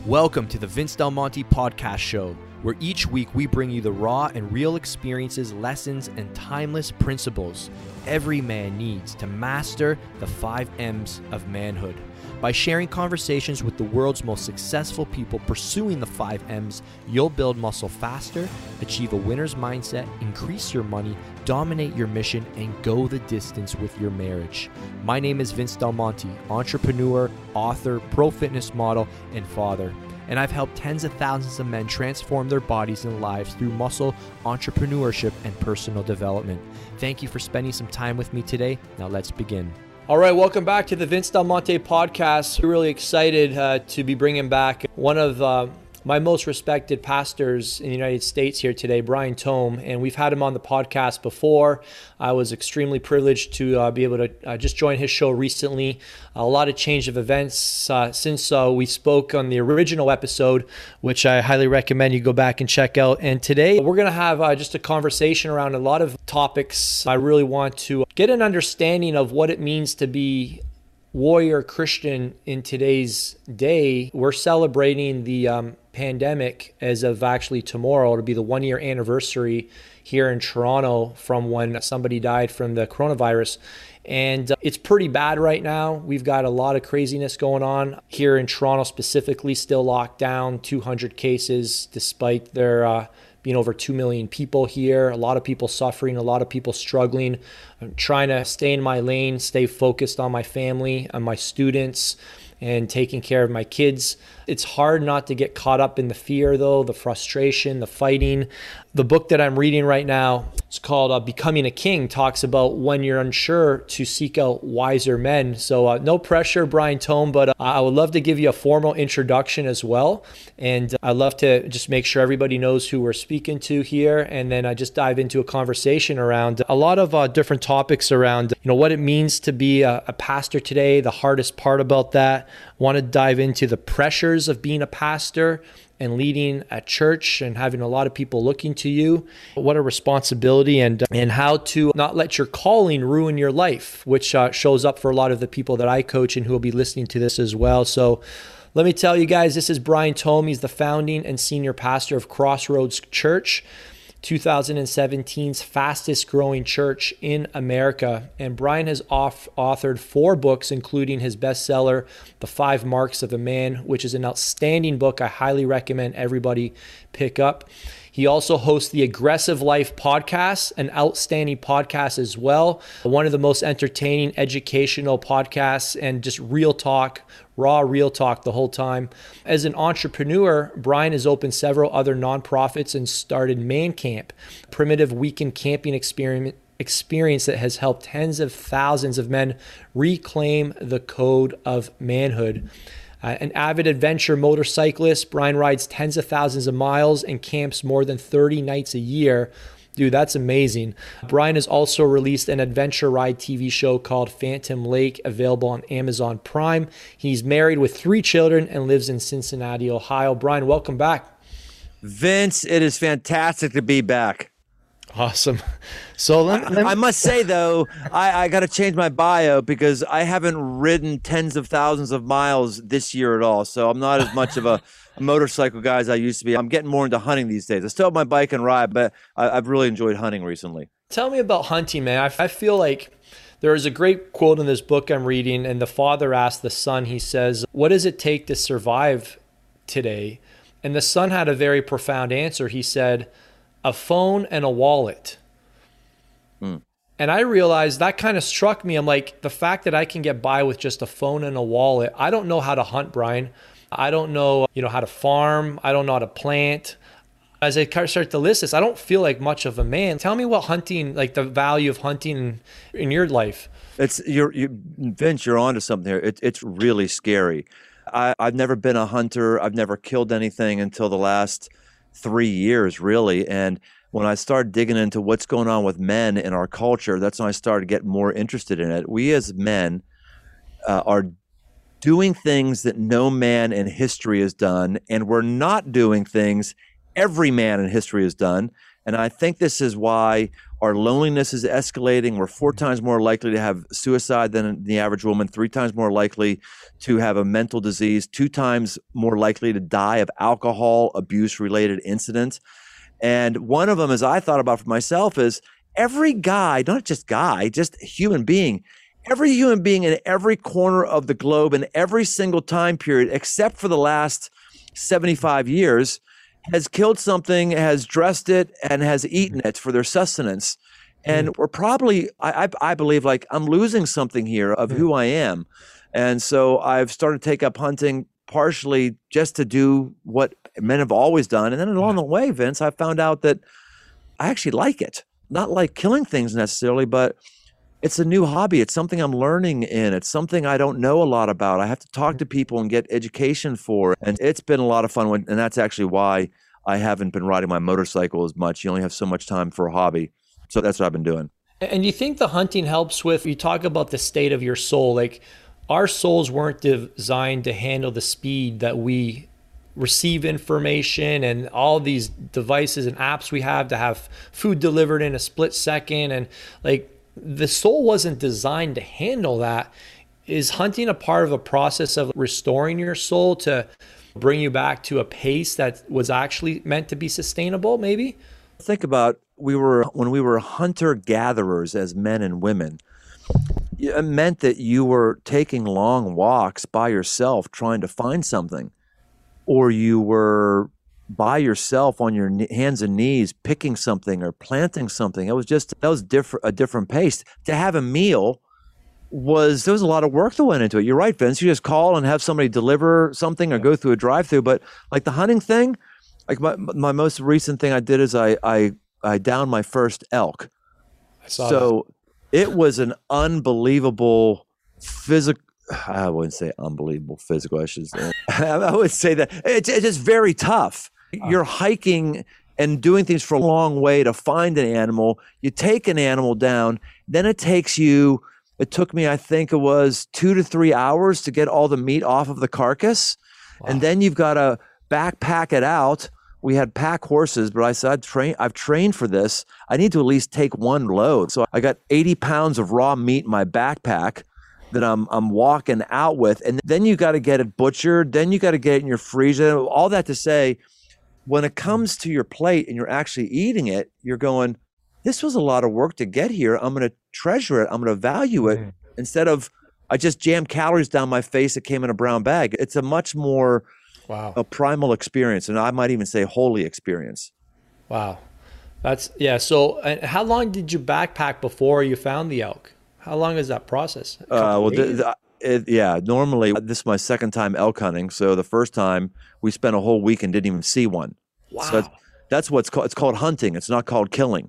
Welcome to the Vince Del Monte Podcast Show, where each week we bring you the raw and real experiences, lessons, and timeless principles every man needs to master the 5 M's of manhood. By sharing conversations with the world's most successful people pursuing the 5 M's, you'll build muscle faster, achieve a winner's mindset, increase your money, dominate your mission, and go the distance with your marriage. My name is Vince Del Monte, entrepreneur, author, pro fitness model, and father. And I've helped tens of thousands of men transform their bodies and lives through muscle, entrepreneurship, and personal development. Thank you for spending some time with me today. Now let's begin. All right, welcome back to the Vince Del Monte Podcast. We're really excited to be bringing back one of my most respected pastors in the United States here today, Brian Tome, and we've had him on the podcast before. I was extremely privileged to be able to just join his show recently. A lot of change of events since we spoke on the original episode, which I highly recommend you go back and check out. And today we're going to have just a conversation around a lot of topics. I really want to get an understanding of what it means to be warrior Christian in today's day. We're celebrating the pandemic as of actually tomorrow. It'll be the 1-year anniversary here in Toronto from when somebody died from the coronavirus. And it's pretty bad right now. We've got a lot of craziness going on here in Toronto specifically, still locked down, 200 cases despite there being over 2 million people here. A lot of people suffering, a lot of people struggling. I'm trying to stay in my lane, stay focused on my family, on my students, and taking care of my kids. It's hard not to get caught up in the fear though, the frustration, the fighting. The book that I'm reading right now, it's called Becoming a King, talks about when you're unsure to seek out wiser men. So no pressure, Brian Tome, but I would love to give you a formal introduction as well. And I'd love to just make sure everybody knows who we're speaking to here. And then I just dive into a conversation around a lot of different topics around, what it means to be a pastor today, the hardest part about that. I want to dive into the pressures of being a pastor and leading a church and having a lot of people looking to you. What a responsibility, and how to not let your calling ruin your life, which shows up for a lot of the people that I coach and who will be listening to this as well. So let me tell you guys, this is Brian Tome. He's the founding and senior pastor of Crossroads Church, 2017's fastest growing church in America. And Brian has authored 4 books, including his bestseller, The 5 Marks of a Man, which is an outstanding book I highly recommend everybody pick up. He also hosts the Aggressive Life podcast, an outstanding podcast as well. One of the most entertaining educational podcasts, and just real talk, raw real talk the whole time. As an entrepreneur, Brian has opened several other nonprofits and started Man Camp, primitive weekend camping experience that has helped tens of thousands of men reclaim the code of manhood. An avid adventure motorcyclist, Brian rides tens of thousands of miles and camps more than 30 nights a year. Dude, that's amazing. Brian has also released an adventure ride TV show called Phantom Lake, available on Amazon Prime. He's married with 3 children and lives in Cincinnati, Ohio. Brian, welcome back. Vince, it is fantastic to be back. Awesome. So I must say, though, I got to change my bio because I haven't ridden tens of thousands of miles this year at all. So I'm not as much of a motorcycle guy as I used to be. I'm getting more into hunting these days. I still have my bike and ride, but I've really enjoyed hunting recently. Tell me about hunting, man. I feel like there is a great quote in this book I'm reading, and the father asked the son, he says, "What does it take to survive today?" And the son had a very profound answer. He said, "A phone and a wallet." And I realized that kind of struck me. I'm like, the fact that I can get by with just a phone and a wallet. I don't know how to hunt, Brian. I don't know, how to farm. I don't know how to plant. As I start to list this, I don't feel like much of a man. Tell me what hunting, like the value of hunting in your life. Vince, you're onto something here. It's really scary. I've never been a hunter. I've never killed anything until the last 3 years, really. And when I started digging into what's going on with men in our culture, that's when I started getting more interested in it. We as men are doing things that no man in history has done, and we're not doing things every man in history has done. And I think this is why our loneliness is escalating. We're 4 times more likely to have suicide than the average woman, 3 times more likely to have a mental disease, 2 times more likely to die of alcohol abuse related incidents. And one of them, as I thought about for myself, is every guy, not just guy, just human being, every human being in every corner of the globe in every single time period, except for the last 75 years, has killed something, has dressed it, and has eaten it for their sustenance. And we're probably, I believe, like I'm losing something here of who I am. And so I've started to take up hunting partially just to do what men have always done. And then along the way, Vince, I found out that I actually like it. Not like killing things necessarily, but it's a new hobby. It's something I'm learning in. It's something I don't know a lot about. I have to talk to people and get education for. And it's been a lot of fun. And that's actually why I haven't been riding my motorcycle as much. You only have so much time for a hobby. So that's what I've been doing. And you think the hunting helps with, you talk about the state of your soul. Like our souls weren't designed to handle the speed that we receive information and all these devices and apps we have to have food delivered in a split second. And like, the soul wasn't designed to handle that. Is hunting a part of a process of restoring your soul to bring you back to a pace that was actually meant to be sustainable, maybe? Think about when we were hunter-gatherers as men and women, it meant that you were taking long walks by yourself trying to find something, or you were by yourself on your hands and knees picking something or planting something. That was a different pace. To have a meal there was a lot of work that went into it. You're right, Vince. You just call and have somebody deliver something or go through a drive-through. But like the hunting thing, like my most recent thing I did is I downed my first elk. It was an unbelievable physical. I wouldn't say unbelievable physical. I should say. I would say that it's just very tough. You're hiking and doing things for a long way to find an animal. You take an animal down, then it took me, I think it was 2 to 3 hours to get all the meat off of the carcass. Wow. And then you've got to backpack it out. We had pack horses, but I said, I've trained for this. I need to at least take one load. So I got 80 pounds of raw meat in my backpack that I'm walking out with. And then you got to get it butchered. Then you got to get it in your freezer. All that to say, when it comes to your plate and you're actually eating it, you're going, this was a lot of work to get here. I'm going to treasure it. I'm going to value it instead of I just jammed calories down my face that came in a brown bag. It's a much more a primal experience, and I might even say holy experience. Wow. So how long did you backpack before you found the elk? How long is that process? Normally this is my second time elk hunting. So the first time we spent a whole week and didn't even see one. Wow. So that's what's called. It's called hunting. It's not called killing.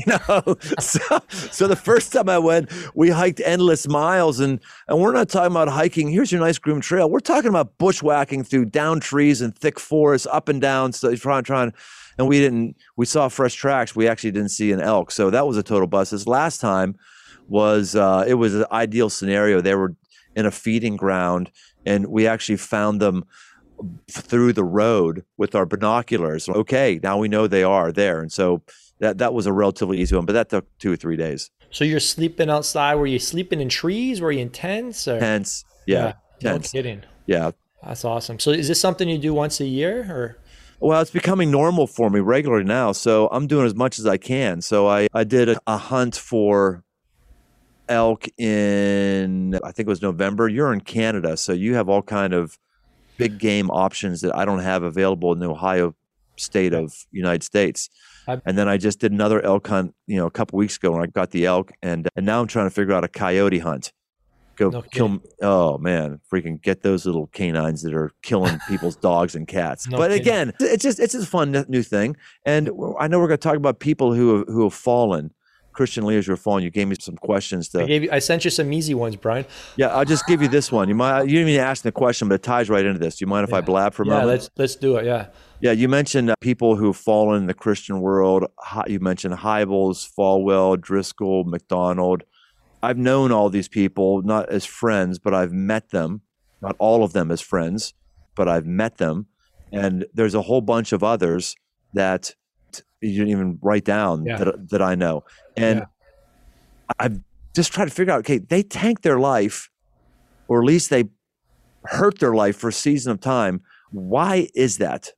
So the first time I went, we hiked endless miles, and we're not talking about hiking. Here's your nice groomed trail. We're talking about bushwhacking through down trees and thick forests, up and down. So trying, and we saw fresh tracks. We actually didn't see an elk. So that was a total bust. This last time was it was an ideal scenario. They were in a feeding ground, and we actually found them through the road with our binoculars. Okay, now we know they are there. And so that was a relatively easy one, but that took 2 or 3 days. So you're sleeping outside. Were you sleeping in trees? Were you in tents? Or? Tents. Yeah. Tents. No kidding. Yeah. That's awesome. So is this something you do once a year or? Well, it's becoming normal for me regularly now. So I'm doing as much as I can. So I did a hunt for elk in, I think it was November. You're in Canada, so you have all kind of big game options that I don't have available in the Ohio state of United States. And then I just did another elk hunt, a couple weeks ago when I got the elk, and now I'm trying to figure out a coyote hunt. Kill. Oh man, freaking get those little canines that are killing people's dogs and cats. Again, it's just a fun new thing. And I know we're going to talk about people who have fallen. Christian leaders who have fallen. You gave me some questions. I sent you some easy ones, Brian. Yeah, I'll just give you this one. You didn't even ask the question, but it ties right into this. Do you mind if I blab for a moment? Yeah, let's do it. Yeah. Yeah, you mentioned people who have fallen in the Christian world. You mentioned Hybels, Falwell, Driscoll, McDonald. I've known all these people, not as friends, but I've met them. Not all of them as friends, but I've met them. And there's a whole bunch of others that you didn't even write down Yeah. that I know. And Yeah. I've just tried to figure out, okay, they tanked their life, or at least they hurt their life for a season of time. Why is that?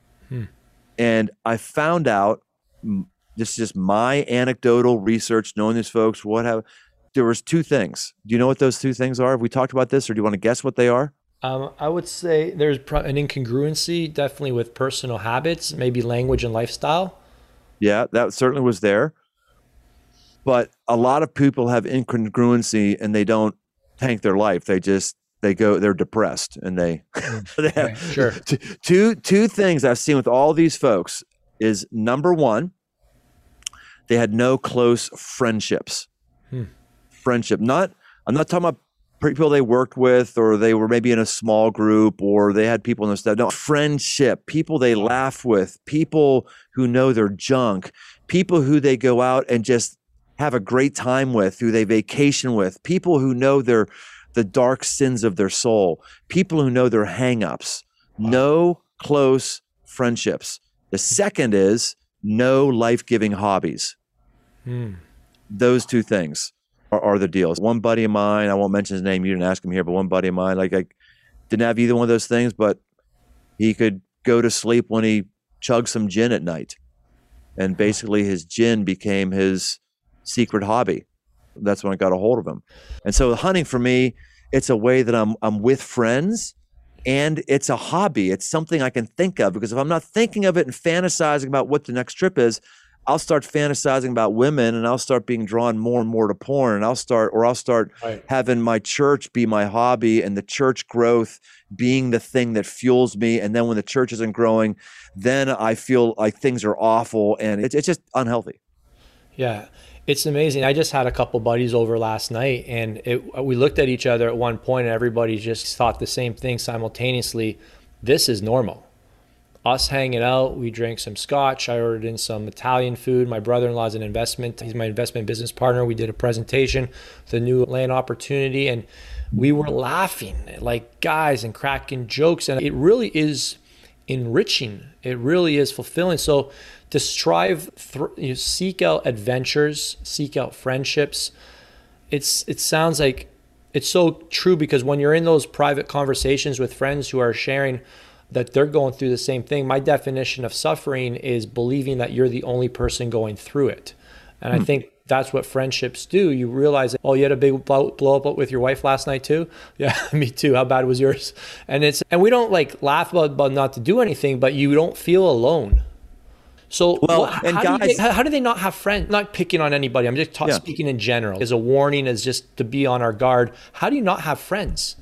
And I found out, this is just my anecdotal research, knowing these folks, there was two things. Do you know what those two things are? Have we talked about this, or do you want to guess what they are? I would say there's an incongruency, definitely with personal habits, maybe language and lifestyle. Yeah, that certainly was there. But a lot of people have incongruency and they don't tank their life. They're depressed, and they have Sure. two things I've seen with all these folks is, number one, they had no close friendships. Friendship. I'm not talking about people they worked with, or they were maybe in a small group, or they had people in their stuff. No, friendship, people they laugh with, people who know their junk, people who they go out and just have a great time with, who they vacation with, people who know the dark sins of their soul, people who know their hang-ups. No close friendships. The second is no life-giving hobbies. Those two things are the deals. One buddy of mine, I won't mention his name, you didn't ask him here, but one buddy of mine, like, I didn't have either one of those things, but he could go to sleep when he chugged some gin at night. And basically his gin became his secret hobby. That's when I got a hold of him. And so hunting for me, it's a way that I'm with friends, and it's a hobby. It's something I can think of, because if I'm not thinking of it and fantasizing about what the next trip is, I'll start fantasizing about women, and I'll start being drawn more and more to porn, and I'll start having my church be my hobby, and the church growth being the thing that fuels me. And then when the church isn't growing, then I feel like things are awful, and it's just unhealthy. Yeah, it's amazing. I just had a couple buddies over last night, and we looked at each other at one point, and everybody just thought the same thing simultaneously. This is normal. Us hanging out, we drank some scotch. I ordered in some Italian food. My brother-in-law is an investment. He's my investment business partner. We did a presentation, the new land opportunity, and we were laughing like guys and cracking jokes. And it really is enriching. It really is fulfilling. So to strive, seek out adventures, seek out friendships. It sounds like it's so true, because when you're in those private conversations with friends who are sharing that they're going through the same thing, my definition of suffering is believing that you're the only person going through it. And I think that's what friendships do. You realize that, oh, you had a big blow up with your wife last night too? Yeah, me too. How bad was yours? And we don't like laugh about not to do anything, but you don't feel alone. So how do they not have friends? Not picking on anybody. I'm just speaking in general. As a warning, as just to be on our guard. How do you not have friends?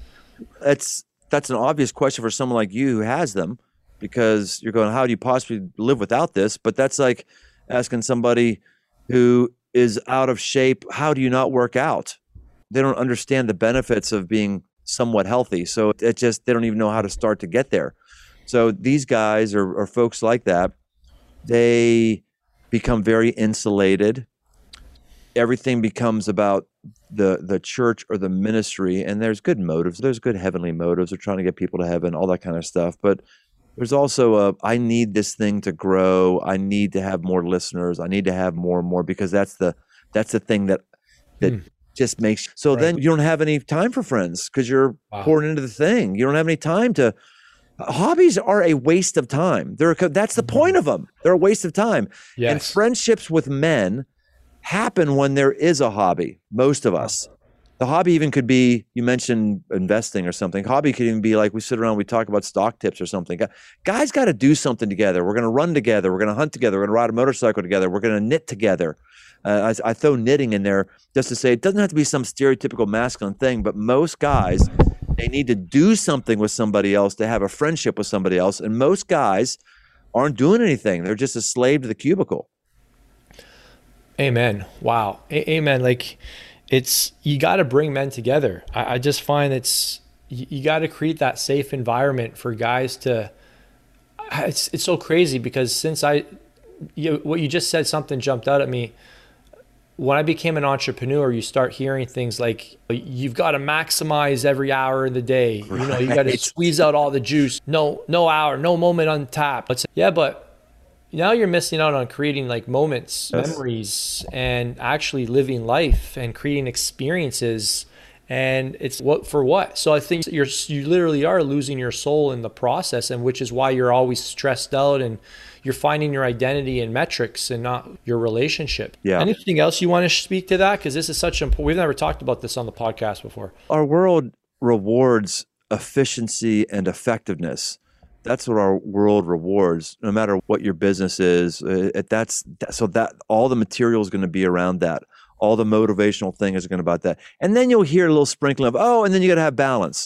That's an obvious question for someone like you who has them, because you're going, how do you possibly live without this? But that's like asking somebody who is out of shape, how do you not work out? They don't understand the benefits of being somewhat healthy. So they don't even know how to start to get there. So these guys or folks like that, they become very insulated. Everything becomes about the church or the ministry, and there's good motives. There's good heavenly motives. They're trying to get people to heaven, all that kind of stuff. But there's also I need this thing to grow. I need to have more listeners. I need to have more and more, because that's the thing that just makes. So then you don't have any time for friends, because you're pouring into the thing. You don't have any time to. Hobbies are a waste of time. That's the point of them. They're a waste of time. Yes. And friendships with men happen when there is a hobby. Most of us. The hobby even could be, you mentioned investing or something. Hobby could even be like we sit around, we talk about stock tips or something. Guys got to do something together. We're going to run together. We're going to hunt together. We're going to ride a motorcycle together. We're going to knit together. I throw knitting in there just to say it doesn't have to be some stereotypical masculine thing, but most guys, they need to do something with somebody else to have a friendship with somebody else. And most guys aren't doing anything. They're just a slave to the cubicle. Amen. Wow. Amen. Like you got to bring men together. I just find you got to create that safe environment for guys to, it's so crazy, because since what you just said, something jumped out at me. When I became an entrepreneur, you start hearing things like, you've got to maximize every hour of the day. You got to squeeze out all the juice. No hour, no moment untapped. Yeah, but now you're missing out on creating like moments, Yes. memories, and actually living life and creating experiences. And it's what for what? So I think you literally are losing your soul in the process, and which is why you're always stressed out and you're finding your identity in metrics and not your relationship. Yeah. Anything else you want to speak to that? Because this is such important. We've never talked about this on the podcast before. Our world rewards efficiency and effectiveness. That's what our world rewards, no matter what your business is. That all the material is going to be around that. All the motivational thing is going to be about that. And then you'll hear a little sprinkling of, oh, and then you got to have balance.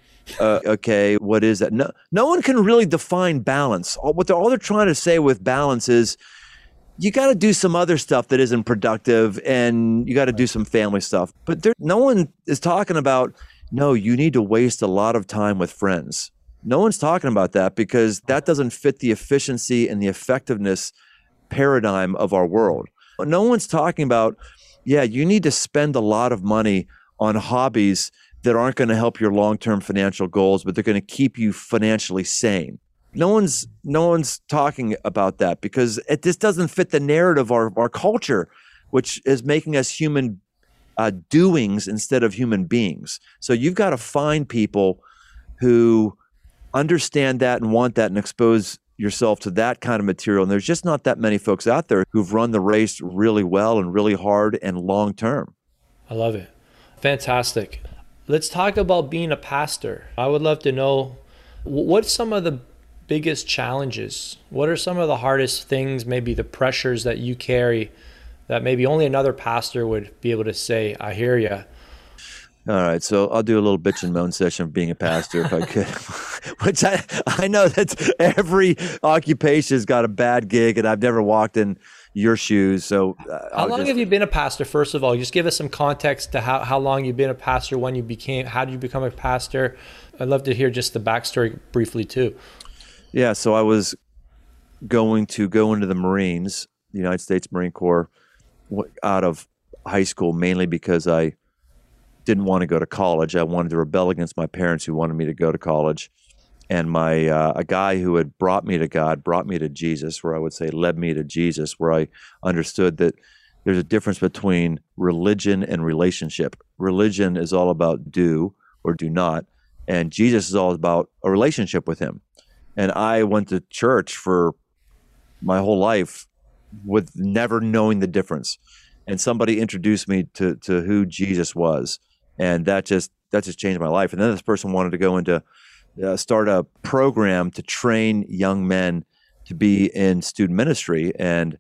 Okay, what is that? No one can really define balance. All they're trying to say with balance is you got to do some other stuff that isn't productive, and you got to do some family stuff. But no one is talking about, no, you need to waste a lot of time with friends. No one's talking about that because that doesn't fit the efficiency and the effectiveness paradigm of our world. No one's talking about, yeah, you need to spend a lot of money on hobbies that aren't going to help your long-term financial goals, but they're going to keep you financially sane. No one's talking about that because this doesn't fit the narrative of our culture, which is making us human doings instead of human beings. So you've got to find people who understand that and want that and expose yourself to that kind of material. And there's just not that many folks out there who've run the race really well and really hard and long term. I love it. Fantastic. Let's talk about being a pastor. I would love to know what's some of the biggest challenges? What are some of the hardest things, maybe the pressures that you carry that maybe only another pastor would be able to say, I hear you? All right, so I'll do a little bitch and moan session of being a pastor if I could, which I know that every occupation's got a bad gig, and I've never walked in your shoes. So how long have you been a pastor? First of all, just give us some context to how long you've been a pastor, how did you become a pastor? I'd love to hear just the backstory briefly too. Yeah, so I was going to go into the Marines, the United States Marine Corps, out of high school, mainly because I didn't want to go to college. I wanted to rebel against my parents who wanted me to go to college. And a guy who had brought me to God, brought me to Jesus, where I would say led me to Jesus, where I understood that there's a difference between religion and relationship. Religion is all about do or do not, and Jesus is all about a relationship with him. And I went to church for my whole life with never knowing the difference. And somebody introduced me to who Jesus was. And that just changed my life. And then this person wanted to go into start a program to train young men to be in student ministry. And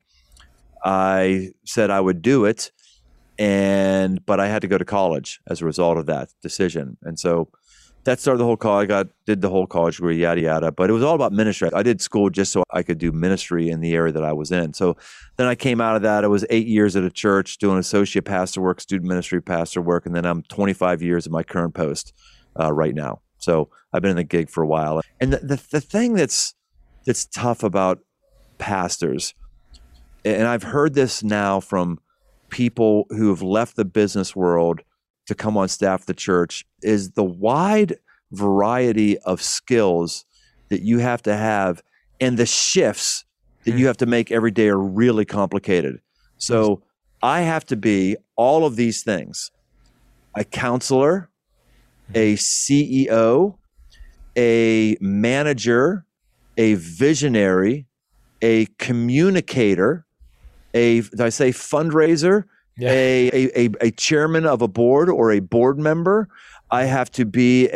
I said I would do it, but I had to go to college as a result of that decision. And so that started the whole college. Did the whole college degree, yada, yada. But it was all about ministry. I did school just so I could do ministry in the area that I was in. So then I came out of that. It was 8 years at a church doing associate pastor work, student ministry pastor work. And then I'm 25 years at my current post right now. So I've been in the gig for a while. And the thing that's tough about pastors, and I've heard this now from people who have left the business world to come on staff at the church, is the wide variety of skills that you have to have, and the shifts that you have to make every day are really complicated. So I have to be all of these things: a counselor, a CEO, a manager, a visionary, a communicator, did I say fundraiser? Yeah. A chairman of a board or a board member. I have to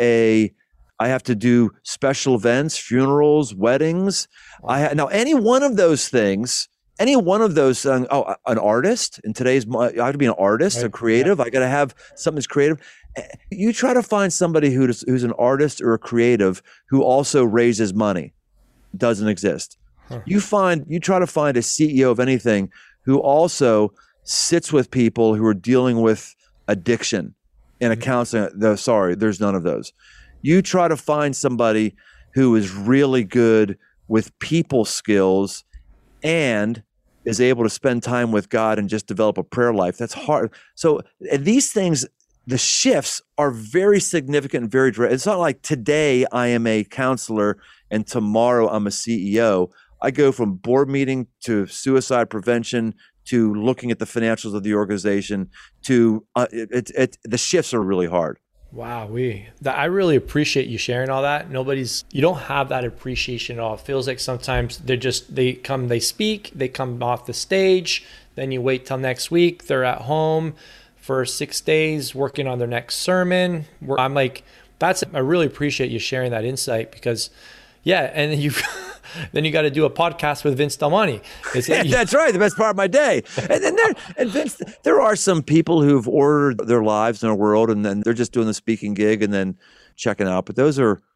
do special events, funerals, weddings. Now any one of those things, an artist in today's, I have to be an artist, right. A creative. Yeah. I got to have something that's creative. You try to find somebody who's an artist or a creative who also raises money. Doesn't exist. Huh. You try to find a CEO of anything who also sits with people who are dealing with addiction and a counseling. There's none of those. You try to find somebody who is really good with people skills and is able to spend time with God and just develop a prayer life. That's hard. So these things, the shifts are very significant and very direct. It's not like today I am a counselor and tomorrow I'm a CEO. I go from board meeting to suicide prevention to looking at the financials of the organization to the shifts are really hard. Wow, I really appreciate you sharing all that. You don't have that appreciation at all. It feels like sometimes they speak, they come off the stage, then you wait till next week, they're at home for 6 days working on their next sermon. I'm like, I really appreciate you sharing that insight because, yeah, and then you got to do a podcast with Vince Del Monte. That's right. The best part of my day. And Vince, there are some people who've ordered their lives in a world and then they're just doing the speaking gig and then checking out. But those are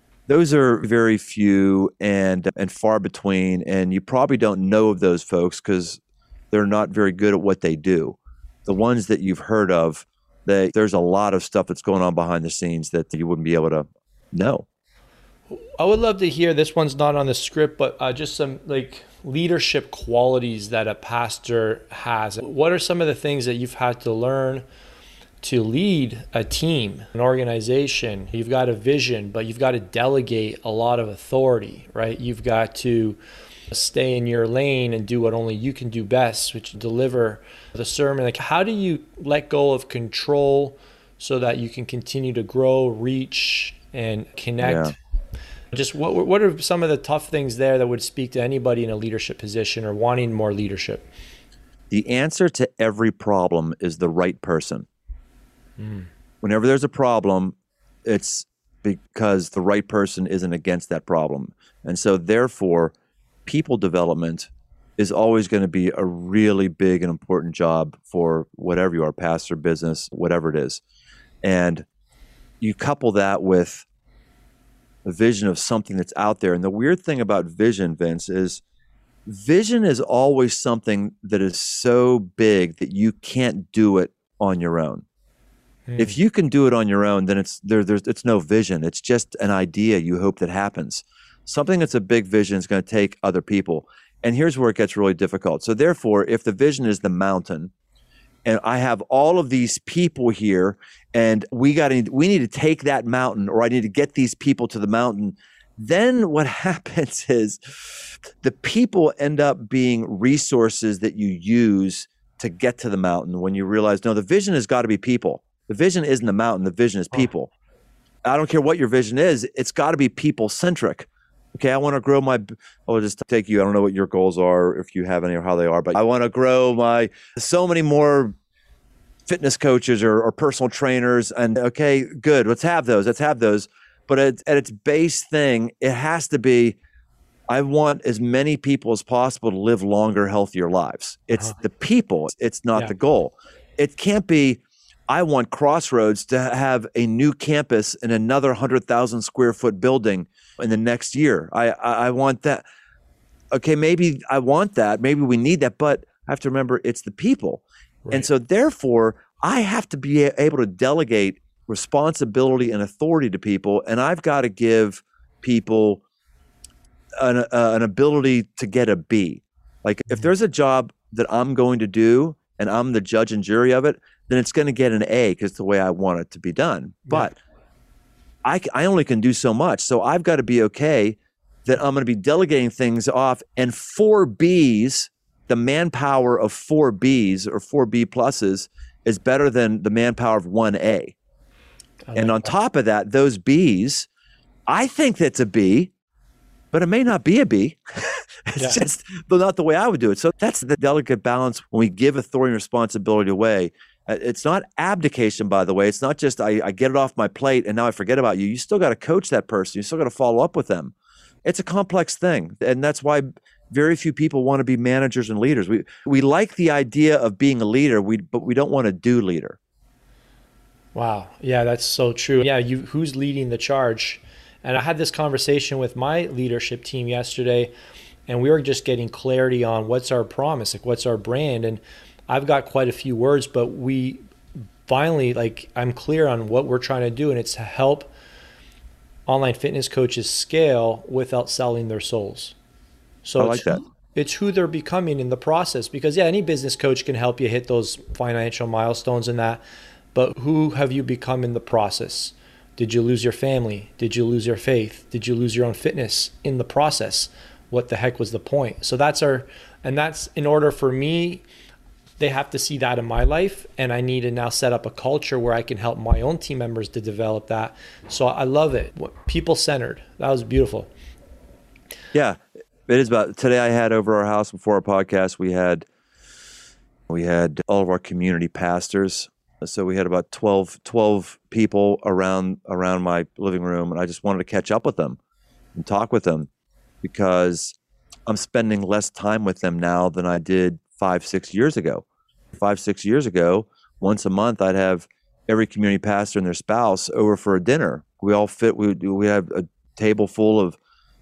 very few and far between. And you probably don't know of those folks because they're not very good at what they do. The ones that you've heard of, there's a lot of stuff that's going on behind the scenes that you wouldn't be able to know. I would love to hear, this one's not on the script, but just some like leadership qualities that a pastor has. What are some of the things that you've had to learn to lead a team, an organization? You've got a vision, but you've got to delegate a lot of authority, right? You've got to stay in your lane and do what only you can do best, which is deliver the sermon. Like, how do you let go of control so that you can continue to grow, reach, and connect? Yeah. Just what are some of the tough things there that would speak to anybody in a leadership position or wanting more leadership? The answer to every problem is the right person. Whenever there's a problem, it's because the right person isn't against that problem. And so therefore, people development is always going to be a really big and important job for whatever you are, pastor, business, whatever it is. And you couple that with a vision of something that's out there. And the weird thing about vision, Vince, is vision is always something that is so big that you can't do it on your own. If you can do it on your own, then it's no vision. It's just an idea you hope that happens. Something that's a big vision is going to take other people. And here's where it gets really difficult. So therefore, if the vision is the mountain, and I have all of these people here, and we need to take that mountain, or I need to get these people to the mountain, then what happens is the people end up being resources that you use to get to the mountain when you realize, no, the vision has got to be people. The vision isn't the mountain, the vision is people. I don't care what your vision is, it's got to be people-centric. Okay, I want to grow I'll just take you, I don't know what your goals are, if you have any or how they are, but I want to grow so many more fitness coaches or personal trainers. And okay, good, let's have those. But at its base thing, it has to be, I want as many people as possible to live longer, healthier lives. It's the people, it's not the goal. It can't be, I want Crossroads to have a new campus in another 100,000 square foot building in the next year. I want that. Okay, maybe I want that. Maybe we need that, but I have to remember it's the people. Right. And so therefore, I have to be able to delegate responsibility and authority to people, and I've got to give people an ability to get a B. Like if there's a job that I'm going to do and I'm the judge and jury of it, then it's going to get an A because it's the way I want it to be done. But I only can do so much. So I've got to be okay that I'm going to be delegating things off, and 4 Bs, the manpower of 4 Bs or 4 B pluses is better than the manpower of 1 A. And on top of that, those Bs, I think that's a B, but it may not be a B. It's just not the way I would do it. So that's the delicate balance when we give authority and responsibility away. It's not abdication, by the way. It's not just I get it off my plate and now I forget about you. You still got to coach that person. You still got to follow up with them. It's a complex thing. And that's why very few people want to be managers and leaders. We like the idea of being a leader, but we don't want to do leader. Wow. Yeah, that's so true. Yeah, who's leading the charge? And I had this conversation with my leadership team yesterday, and we were just getting clarity on what's our promise, like what's our brand. And I've got quite a few words, but we finally, I'm clear on what we're trying to do, and it's to help online fitness coaches scale without selling their souls. So I like that. It's who they're becoming in the process, because any business coach can help you hit those financial milestones and that, but who have you become in the process? Did you lose your family? Did you lose your faith? Did you lose your own fitness in the process? what the heck was the point? So that's in order for me, they have to see that in my life, and I need to now set up a culture where I can help my own team members to develop that. So I love it. People-centered. That was beautiful. Yeah, it is. About today I had over our house before our podcast, we had all of our community pastors. So we had about 12 people around my living room, and I just wanted to catch up with them and talk with them because I'm spending less time with them now than I did 5-6 years ago. 5-6 years ago, once a month, I'd have every community pastor and their spouse over for a dinner. We all fit. We had a table full of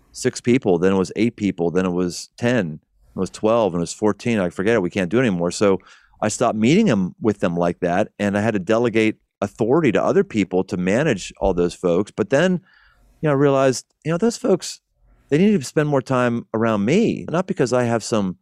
6 people. Then it was 8 people. Then it was 10. It was 12, and it was 14. I forget it. We can't do it anymore. So I stopped meeting them with them like that, and I had to delegate authority to other people to manage all those folks. But then, I realized, those folks, they need to spend more time around me, not because I have some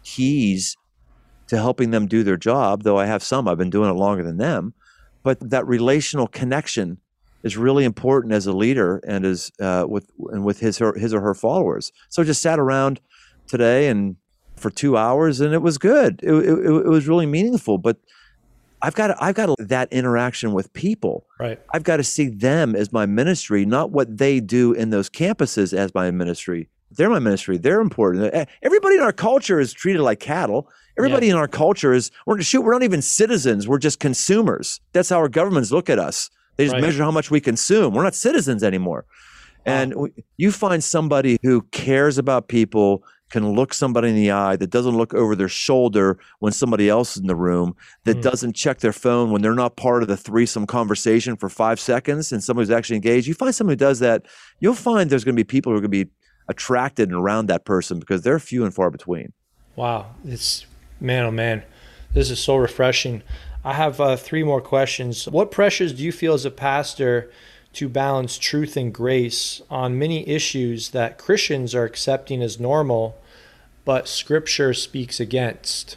keys to helping them do their job, though I have some. I've been doing it longer than them. But that relational connection is really important as a leader and as with his or her followers. So I just sat around today and for 2 hours, and it was good. It was really meaningful. But I've got that interaction with people. Right. I've got to see them as my ministry, not what they do in those campuses as my ministry. They're my ministry. They're important. Everybody in our culture is treated like cattle. Everybody in our culture we're not even citizens. We're just consumers. That's how our governments look at us. They just measure how much we consume. We're not citizens anymore. And you find somebody who cares about people, can look somebody in the eye, that doesn't look over their shoulder when somebody else is in the room, that doesn't check their phone when they're not part of the threesome conversation for 5 seconds and somebody's actually engaged. You find somebody who does that, you'll find there's going to be people who are going to be attracted and around that person because they're few and far between. Wow. Man, oh man, this is so refreshing. I have 3 more questions. What pressures do you feel as a pastor to balance truth and grace on many issues that Christians are accepting as normal, but Scripture speaks against?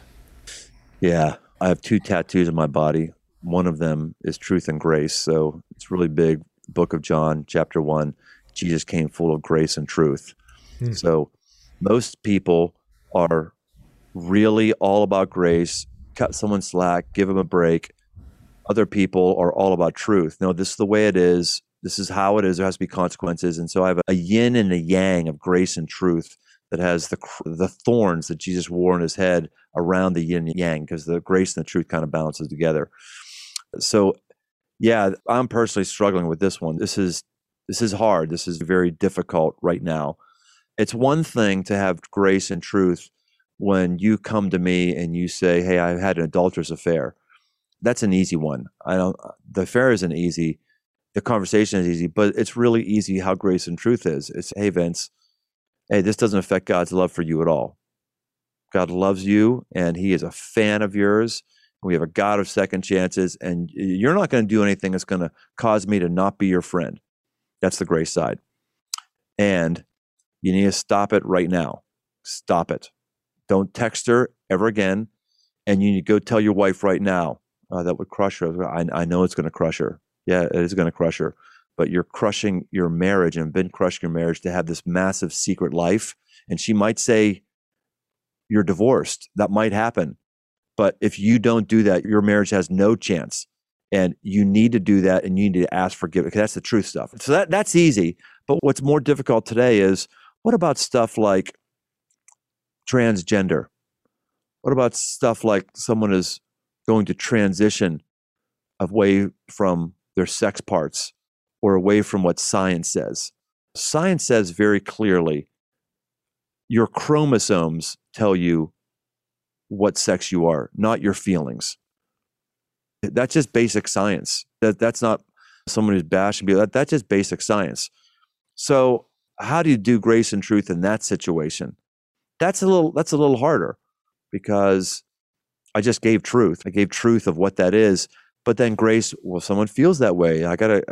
Yeah, I have 2 tattoos on my body. One of them is truth and grace, so it's really big. Book of John, chapter 1, Jesus came full of grace and truth. So most people are really all about grace, cut someone slack, give them a break. Other people are all about truth. No, this is the way it is. This is how it is. There has to be consequences. And so I have a yin and a yang of grace and truth that has the thorns that Jesus wore on his head around the yin and yang, because the grace and the truth kind of balances together. So yeah, I'm personally struggling with this one. This is hard. This is very difficult right now. It's one thing to have grace and truth when you come to me and you say, hey, I had an adulterous affair. That's an easy one. The affair isn't easy. The conversation is easy, but it's really easy how grace and truth is. It's, hey, Vince, hey, this doesn't affect God's love for you at all. God loves you, and he is a fan of yours. We have a God of second chances, and you're not going to do anything that's going to cause me to not be your friend. That's the grace side. And you need to stop it right now. Stop it. Don't text her ever again. And you need to go tell your wife right now. That would crush her. I know it's going to crush her. Yeah, it is going to crush her. But you're crushing your marriage and been crushing your marriage to have this massive secret life. And she might say, you're divorced. That might happen. But if you don't do that, your marriage has no chance. And you need to do that, and you need to ask for forgiveness, because that's the truth stuff. So that's easy. But what's more difficult today is, what about stuff like transgender? What about stuff like someone is going to transition away from their sex parts or away from what science says? Science says very clearly, your chromosomes tell you what sex you are, not your feelings. That's just basic science. That's not someone who's bashing people. That's just basic science. So how do you do grace and truth in that situation? That's a little harder, because I just gave truth. I gave truth of what that is. But then grace, well, someone feels that way.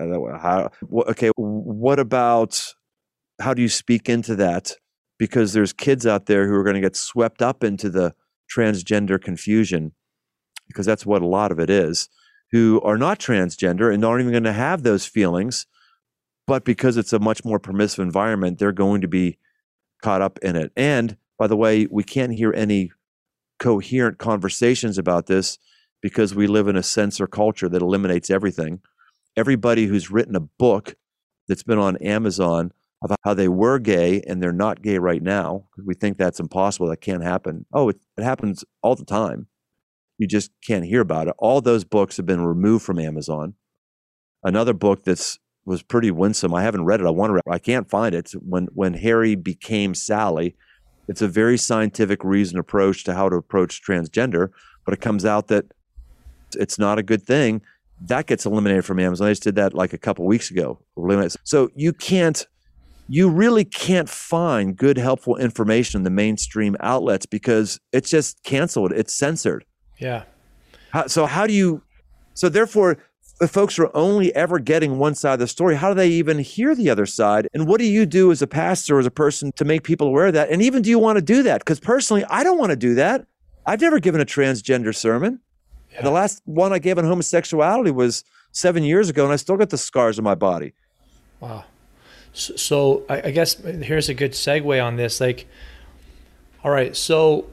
What about, how do you speak into that? Because there's kids out there who are going to get swept up into the transgender confusion, because that's what a lot of it is, who are not transgender and aren't even going to have those feelings. But because it's a much more permissive environment, they're going to be caught up in it. And by the way, we can't hear any coherent conversations about this because we live in a censor culture that eliminates everything. Everybody who's written a book that's been on Amazon about how they were gay and they're not gay right now, because we think that's impossible, that can't happen. Oh, it happens all the time. You just can't hear about it. All those books have been removed from Amazon. Another book was pretty winsome. I haven't read it. I want to read it. I can't find it. When Harry Became Sally. It's a very scientific, reasoned approach to how to approach transgender, but it comes out that it's not a good thing. That gets eliminated from Amazon. I just did that like a couple weeks ago. So you really can't find good, helpful information in the mainstream outlets because it's just canceled. It's censored. Yeah. So therefore, if folks are only ever getting one side of the story, how do they even hear the other side? And what do you do as a pastor, as a person, to make people aware of that? And even do you want to do that? Because personally, I don't want to do that. I've never given a transgender sermon. Yeah. The last one I gave on homosexuality was 7 years ago, and I still got the scars on my body. Wow. So I guess here's a good segue on this. Like, all right, so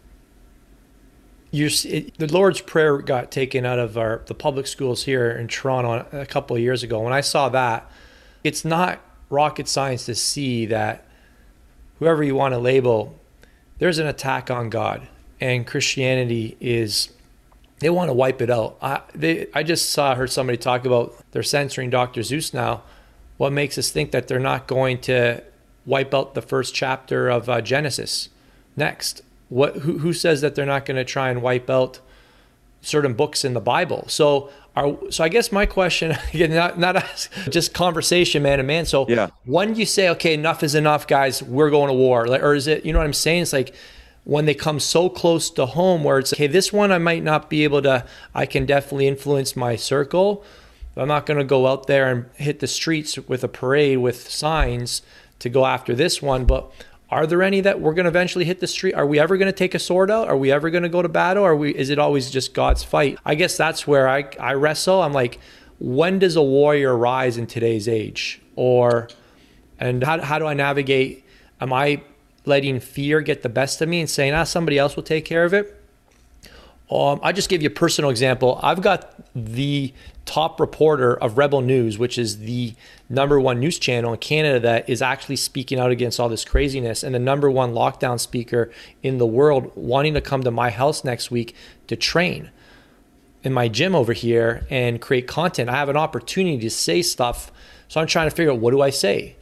the Lord's Prayer got taken out of the public schools here in Toronto a couple of years ago. When I saw that, it's not rocket science to see that whoever you want to label, there's an attack on God, and Christianity they want to wipe it out. I just heard somebody talk about they're censoring Dr. Seuss now. What makes us think that they're not going to wipe out the first chapter of Genesis next? Who says that they're not going to try and wipe out certain books in the Bible? So I guess my question, again, not just conversation man to man. So yeah. When do you say, okay, enough is enough, guys, we're going to war? Or is it, you know what I'm saying? It's like when they come so close to home where it's, okay, this one I might not be able to, I can definitely influence my circle. But I'm not going to go out there and hit the streets with a parade with signs to go after this one. But are there any that we're going to eventually hit the street? Are we ever going to take a sword out? Are we ever going to go to battle? Is it always just God's fight? I guess that's where I wrestle. I'm like, when does a warrior rise in today's age? And how do I navigate? Am I letting fear get the best of me and saying, somebody else will take care of it? I just give you a personal example. I've got the top reporter of Rebel News, which is the #1 news channel in Canada that is actually speaking out against all this craziness, and the #1 lockdown speaker in the world wanting to come to my house next week to train in my gym over here and create content. I have an opportunity to say stuff, so I'm trying to figure out, what do I say?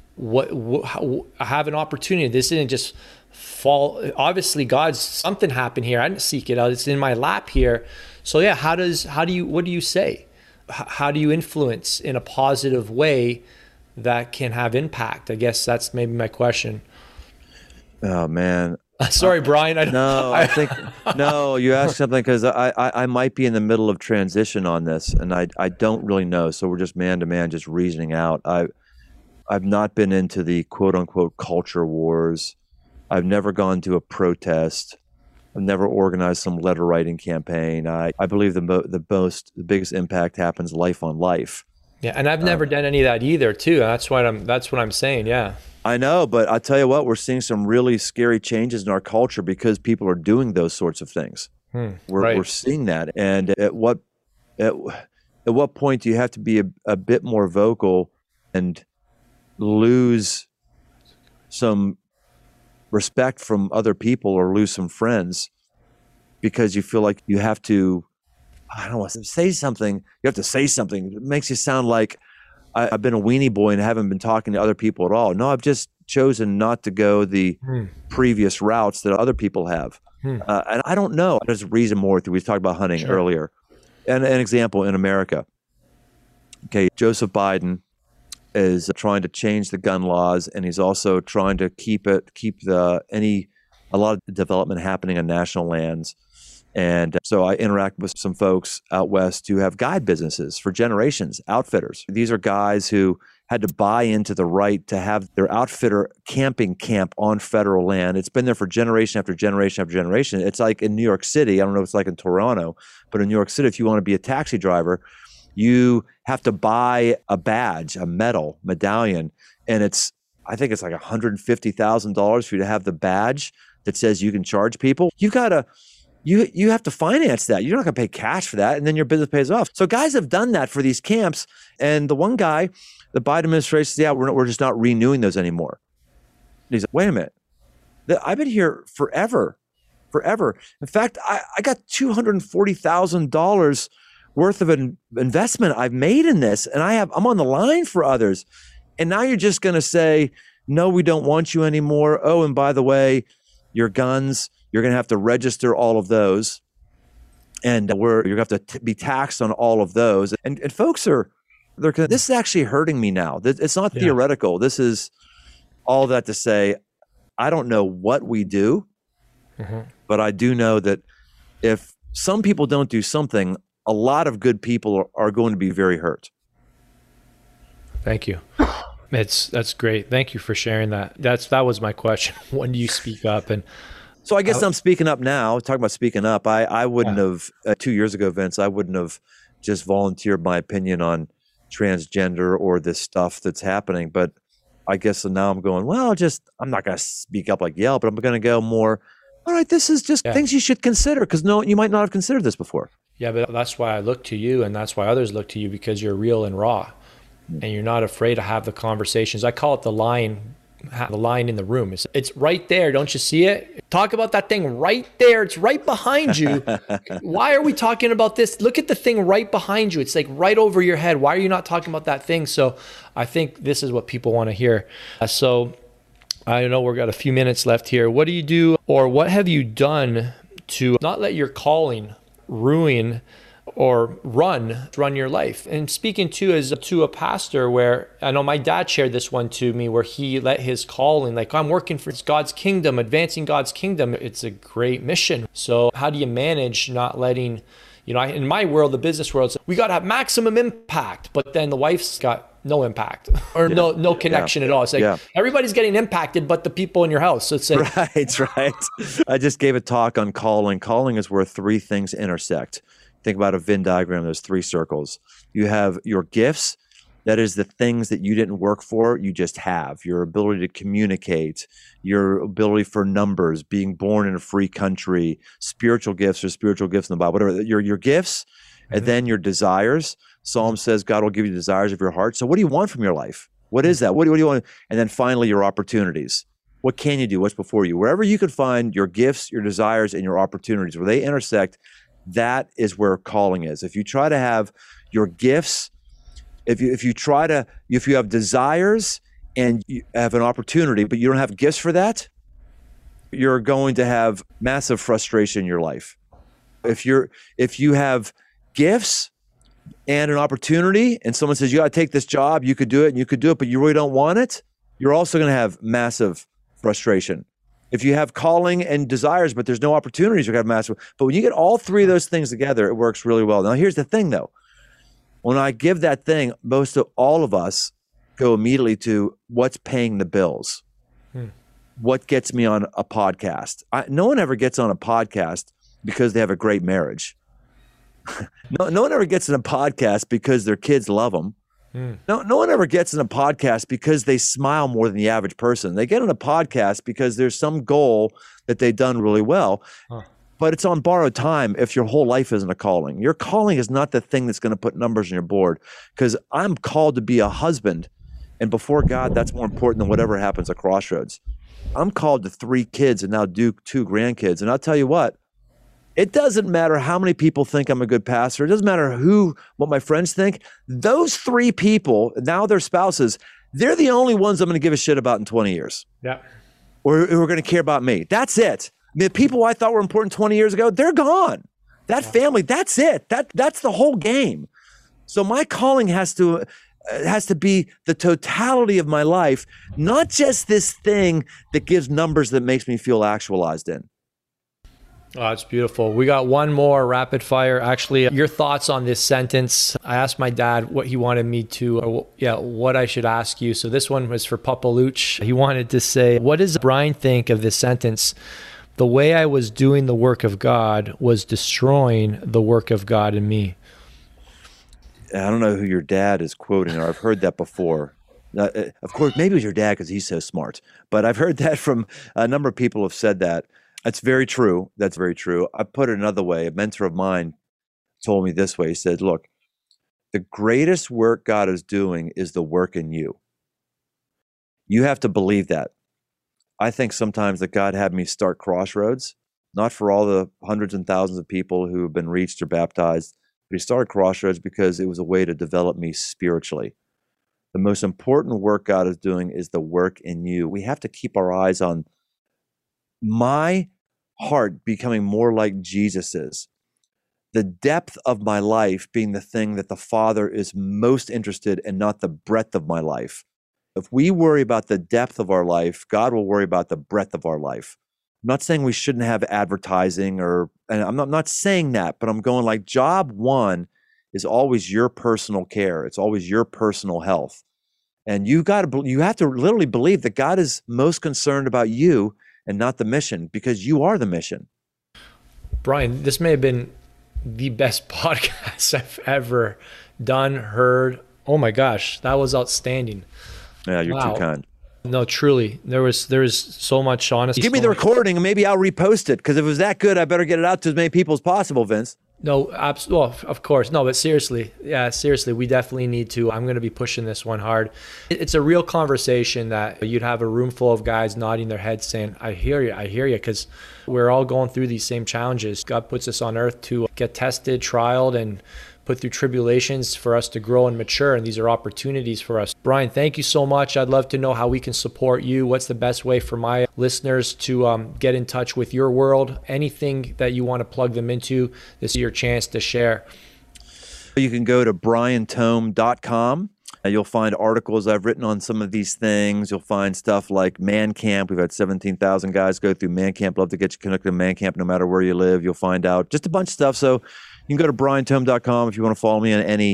I have an opportunity. This isn't just obviously something happened here. I didn't seek it out. It's in my lap here. So yeah, what do you say? How do you influence in a positive way that can have impact? I guess that's maybe my question. Oh man. Sorry, Brian. I think you asked something because I might be in the middle of transition on this, and I don't really know. So we're just man to man, just reasoning out. I've not been into the quote unquote culture wars. I've never gone to a protest. I've never organized some letter writing campaign. I believe the biggest impact happens life on life. Yeah, and I've never done any of that either, too. That's what I'm saying. Yeah, I know, but I tell you what, we're seeing some really scary changes in our culture because people are doing those sorts of things. We're seeing that, and at what point do you have to be a bit more vocal and lose some respect from other people or lose some friends because you feel like you have to, I don't want to say something. You have to say something. It makes you sound like I've been a weenie boy and haven't been talking to other people at all. No, I've just chosen not to go the previous routes that other people have. And I don't know. There's a reason more. We talked about hunting earlier. And an example in America. Okay, Joseph Biden is trying to change the gun laws, and he's also trying to keep a lot of development happening on national lands. And so I interact with some folks out west who have guide businesses for generations, outfitters. These are guys who had to buy into the right to have their outfitter camping camp on federal land. It's been there for generation after generation after generation. It's like in New York City. I don't know if it's like in Toronto, but in New York City, if you want to be a taxi driver, you have to buy a badge, a medallion, and it's I think it's like $150,000 for you to have the badge that says you can charge people. You have to finance that. You're not going to pay cash for that, and then your business pays off. So guys have done that for these camps, and the one guy, the Biden administration says, yeah, we're just not renewing those anymore. And he's like, wait a minute. I've been here forever. In fact, I got $240,000 worth of an investment I've made in this, and I'm on the line for others. And now you're just going to say, no, we don't want you anymore. Oh, and by the way, your guns, you're going to have to register all of those. And you're going to have to be taxed on all of those. And folks this is actually hurting me now. It's not theoretical. This is all that to say, I don't know what we do, but I do know that if some people don't do something, a lot of good people are going to be very hurt. Thank you. That's great. Thank you for sharing that. That was my question. When do you speak up? And so I guess I'm speaking up now. Talking about speaking up, I wouldn't have 2 years ago, Vince. I wouldn't have just volunteered my opinion on transgender or this stuff that's happening. But I guess now I'm going, well, I'm not going to speak up like yell, but I'm going to go more, all right, this is just things you should consider, because you might not have considered this before. Yeah, but that's why I look to you, and that's why others look to you, because you're real and raw, and you're not afraid to have the conversations. I call it the line in the room. It's right there. Don't you see it? Talk about that thing right there. It's right behind you. Why are we talking about this? Look at the thing right behind you. It's like right over your head. Why are you not talking about that thing? So I think this is what people want to hear. So I know we've got a few minutes left here. What do you do, or what have you done to not let your calling ruin or run your life? And speaking to a pastor, where I know my dad shared this one to me, where he let his calling, like, I'm working for God's kingdom, advancing God's kingdom. It's a great mission. So how do you manage not letting, in my world, the business world, we got to have maximum impact, but then the wife's got no impact or no connection at all. It's like everybody's getting impacted, but the people in your house. So it's like, right. I just gave a talk on calling. Calling is where three things intersect. Think about a Venn diagram. There's three circles. You have your gifts. That is the things that you didn't work for, you just have. Your ability to communicate, your ability for numbers, being born in a free country, spiritual gifts in the Bible, whatever. Your gifts, and then your desires. Psalm says God will give you the desires of your heart. So what do you want from your life? What is that? What do you want? And then finally, your opportunities. What can you do? What's before you? Wherever you can find your gifts, your desires, and your opportunities, where they intersect, that is where calling is. If you try to have your gifts, if you have desires and you have an opportunity, but you don't have gifts for that, you're going to have massive frustration in your life. If you have gifts and an opportunity, and someone says, you got to take this job, you could do it, but you really don't want it, you're also going to have massive frustration. If you have calling and desires, but there's no opportunities, you're going to have massive. But when you get all three of those things together, it works really well. Now, here's the thing, though. When I give that thing, most of all of us go immediately to what's paying the bills. What gets me on a podcast? No one ever gets on a podcast because they have a great marriage. No one ever gets in a podcast because their kids love them. No one ever gets in a podcast because they smile more than the average person. They get in a podcast because there's some goal that they've done really well. But it's on borrowed time if your whole life isn't a calling. Your calling is not the thing that's going to put numbers on your board, because I'm called to be a husband. And before God, that's more important than whatever happens at Crossroads. I'm called to 3 kids and now 2 grandkids. And I'll tell you what, it doesn't matter how many people think I'm a good pastor. It doesn't matter what my friends think. Those 3 people, now their spouses, they're the only ones I'm going to give a shit about in 20 years. Yeah. Or who are going to care about me. That's it. The people I thought were important 20 years ago, they're gone. That family, that's it. That's the whole game. So my calling has to be the totality of my life, not just this thing that gives numbers that makes me feel actualized in. Oh, it's beautiful. We got one more rapid fire. Actually, your thoughts on this sentence. I asked my dad what he wanted me to, what I should ask you. So this one was for Papa Luch. He wanted to say, what does Brian think of this sentence? The way I was doing the work of God was destroying the work of God in me. I don't know who your dad is quoting, or I've heard that before. Of course, maybe it was your dad because he's so smart. But I've heard that from a number of people who have said that. That's very true. That's very true. I put it another way. A mentor of mine told me this way. He said, look, the greatest work God is doing is the work in you. You have to believe that. I think sometimes that God had me start Crossroads, not for all the hundreds and thousands of people who have been reached or baptized, but he started Crossroads because it was a way to develop me spiritually. The most important work God is doing is the work in you. We have to keep our eyes on my heart becoming more like Jesus's. The depth of my life being the thing that the Father is most interested in, not the breadth of my life. If we worry about the depth of our life, God will worry about the breadth of our life. I'm not saying we shouldn't have advertising, and I'm not saying that, but I'm going like job one is always your personal care. It's always your personal health. And you have to literally believe that God is most concerned about you and not the mission, because you are the mission. Brian, this may have been the best podcast I've ever done, heard. Oh my gosh, that was outstanding. Yeah, you're too kind. No, truly, there was so much honesty. Give me the recording and maybe I'll repost it, because if it was that good, I better get it out to as many people as possible, Vince. No, absolutely. Well, of course. No, but seriously, we definitely need to. I'm going to be pushing this one hard. It's a real conversation that you'd have a room full of guys nodding their heads saying, I hear you, because we're all going through these same challenges. God puts us on earth to get tested, trialed, and put through tribulations for us to grow and mature, and these are opportunities for us. Brian, thank you so much. I'd love to know how we can support you. What's the best way for my listeners to get in touch with your world? Anything that you want to plug them into, this is your chance to share. You can go to briantome.com. You'll find articles I've written on some of these things. You'll find stuff like Man Camp. We've had 17,000 guys go through Man Camp. Love to get you connected to Man Camp no matter where you live. You'll find out just a bunch of stuff. So you can go to briantome.com if you want to follow me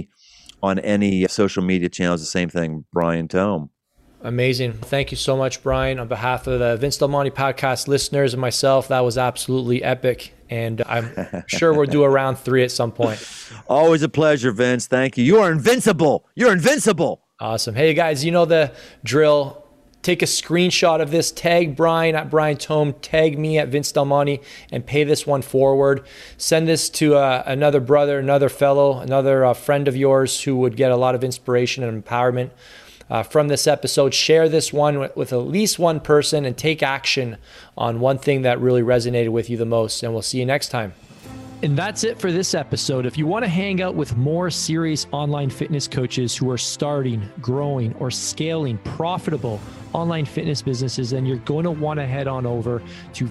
on any social media channels. The same thing, Brian Tome. Amazing. Thank you so much, Brian. On behalf of the Vince Del Monte podcast listeners and myself, that was absolutely epic. And I'm sure we'll do a round 3 at some point. Always a pleasure, Vince. Thank you. You are invincible. You're invincible. Awesome. Hey, guys, you know the drill. Take a screenshot of this, tag Brian at Brian Tome, tag me at Vince Del Monte, and pay this one forward. Send this to another brother, another fellow, another friend of yours who would get a lot of inspiration and empowerment from this episode. Share this one with at least one person and take action on one thing that really resonated with you the most. And we'll see you next time. And that's it for this episode. If you want to hang out with more serious online fitness coaches who are starting, growing, or scaling profitable online fitness businesses, then you're going to want to head on over to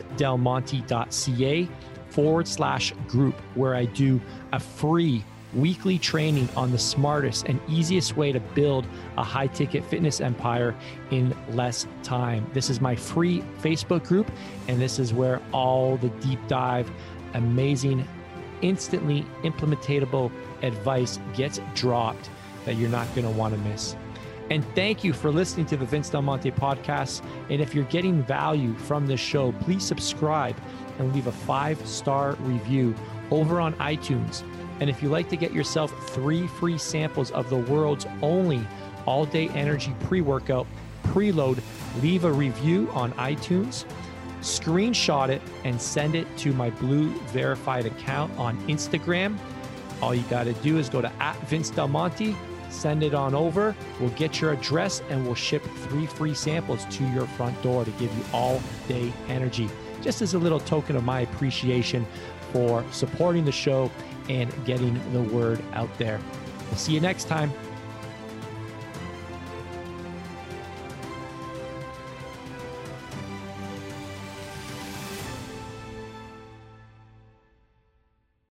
vincedelmonte.ca/group, where I do a free weekly training on the smartest and easiest way to build a high-ticket fitness empire in less time. This is my free Facebook group, and this is where all the deep dive, amazing, instantly implementatable advice gets dropped that you're not going to want to miss. And thank you for listening to the Vince Del Monte podcast. And if you're getting value from this show, please subscribe and leave a 5-star review over on iTunes. And if you'd like to get yourself 3 free samples of the world's only all-day energy pre-workout, Preload, leave a review on iTunes, screenshot it, and send it to my blue verified account on Instagram. All you got to do is go to @VinceDelMonte, send it on over. We'll get your address and we'll ship 3 free samples to your front door to give you all day energy. Just as a little token of my appreciation for supporting the show and getting the word out there. We'll see you next time.